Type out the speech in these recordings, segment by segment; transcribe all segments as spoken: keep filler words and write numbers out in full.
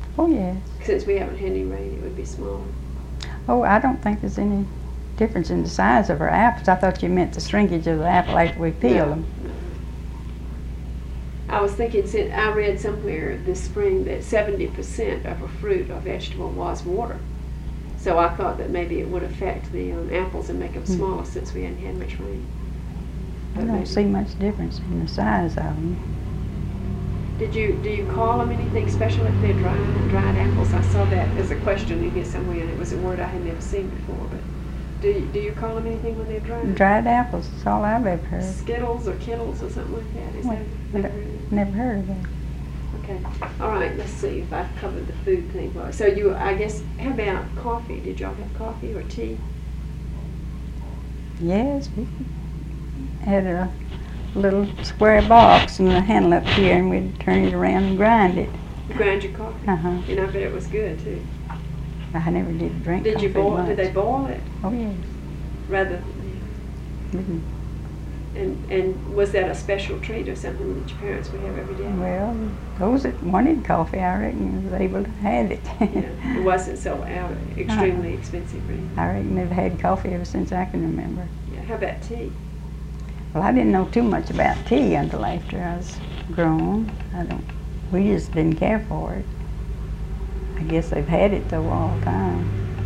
Oh, yes. Since we haven't had any rain, it would be smaller. Oh, I don't think there's any difference in the size of our apples. I thought you meant the shrinkage of the apple after we peel No, them. no. I was thinking, since I read somewhere this spring that seventy percent of a fruit or vegetable was water. So I thought that maybe it would affect the um, apples and make them Hmm. smaller since we hadn't had much rain. I But don't maybe- see much difference in the size of them. Did you do you call them anything special if they're dried dried apples? I saw that as a question in here somewhere, and it was a word I had never seen before. But do you, do you call them anything when they're dried? Dried apples, that's all I've ever heard. Skittles or Kittles or something like that. Is Well, that but never heard of? Never heard of that. Okay. All right. Let's see if I've covered the food thing. Well, so you, I guess, how about coffee? Did y'all have coffee or tea? Yes, we had a little square box and a handle up here, and we'd turn it around and grind it. You grind your coffee, Uh-huh. and I bet it was good too. I never did drink Did coffee you boil? much. Did they boil it Oh, yes. rather? Mhm. And and was that a special treat or something that your parents would have every day? Well, those that wanted coffee, I reckon, was able to have it. Yeah, it wasn't so out extremely expensive, really. I reckon they've had coffee ever since I can remember. Yeah. How about tea? Well, I didn't know too much about tea until after I was grown. I don't, we just didn't care for it. I guess they've had it though all the time.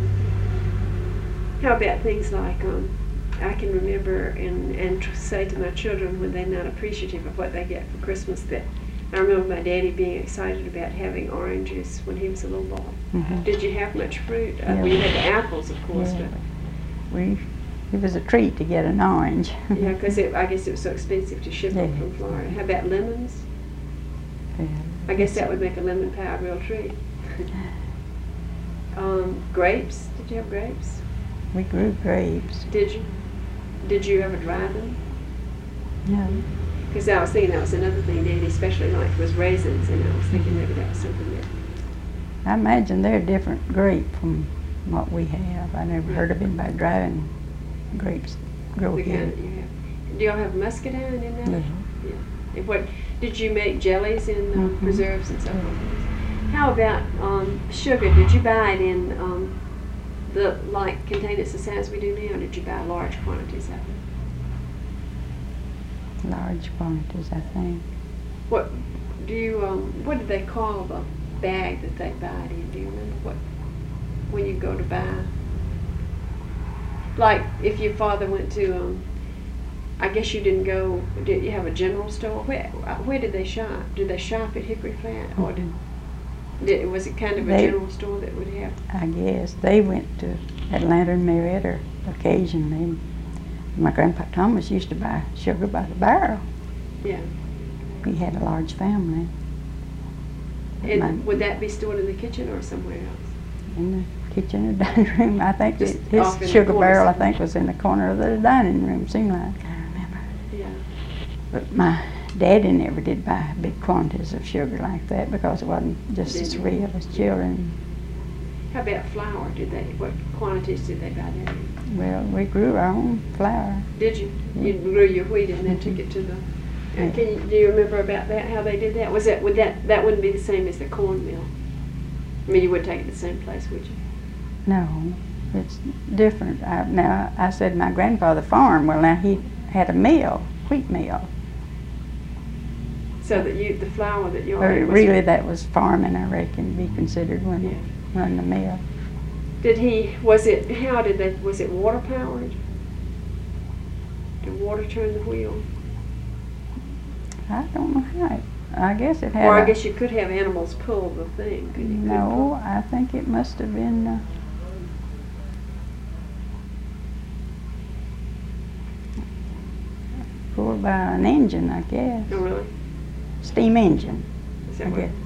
How about things like, um, I can remember and, and tr- say to my children when they're not appreciative of what they get for Christmas that I remember my daddy being excited about having oranges when he was a little boy. Mhm. Did you have much fruit? Uh, Yeah. well, you had the apples, of course, Yeah. We, it was a treat to get an orange. but yeah, because I guess it was so expensive to ship them Yeah. from Florida. How about lemons? Yeah. I guess that would make a lemon pie a real treat. um, grapes? Did you have grapes? We grew grapes. Did you? Did you ever dry them? No. Because I was thinking that was another thing Daddy especially liked was raisins, and I was thinking maybe that was something that. I imagine they're a different grape from what we have. I never heard of anybody driving grapes that grow The here. kind that you have. Do y'all have muscadine in that? Yeah. Yeah. And what did you make jellies and uh, Mhm. preserves and so forth? How about um, sugar? Did you buy it in um, the like containers the size we do now, or did you buy large quantities of it? Large quantities, I think. What do you? Um, what did they call the bag that they buy it in? Do you remember what? When you go to buy, like if your father went to, um, I guess you didn't go. Did you have a general store? Where where did they shop? Did they shop at Hickory Flat, or did, did was it kind of a They- general store that would have? I guess they went to Atlanta and Marietta occasionally. My grandpa Thomas used to buy sugar by the barrel. Yeah. He had a large family. And My- would that be stored in the kitchen or somewhere else? in the kitchen or dining room. I think Just it, off in his the sugar corner barrel, I somewhere. think, was in the corner of the dining room, seemed like. I remember. Yeah. But my daddy never did buy big quantities of sugar like that because it wasn't just the Didn't. three of us children. How about flour? Did they? What quantities did they buy that in? Well, we grew our own flour. Did you? Yeah. You grew your wheat and then took it to the. Yeah. Uh, can you, do you remember about that? How they did that? Was that would that that wouldn't be the same as the corn mill? I mean, you wouldn't take it to the same place, would you? No, it's different. I, now, I said my grandfather farmed. Well, now he had a mill, wheat mill. So that you the flour that you But already was. really, that was farming, I reckon, be considered when Yeah. you run the mill. Did he? Was it? How did they? Was it water powered? Did water turn the wheel? I don't know how. It, I guess it had. Or I a- guess you could have animals pull the thing. Could you? No, I think it must have been. Uh, pulled by an engine, I guess. Oh, really? Steam engine. Is I that what? guess.